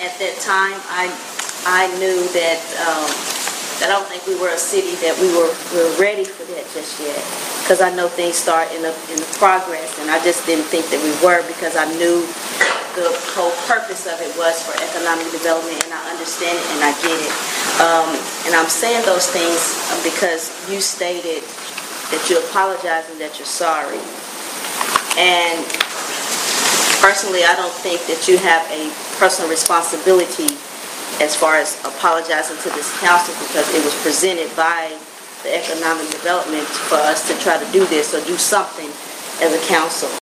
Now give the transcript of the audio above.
at that time, I knew that I don't think we were a city that we were ready for that just yet, because I know things start in the progress, and I just didn't think that we were, because I knew the whole purpose of it was for economic development, and I understand it and I get it. And I'm saying those things because you stated that you apologize and that you're sorry. And personally, I don't think that you have a personal responsibility as far as apologizing to this council, because it was presented by the economic development for us to try to do this or do something as a council.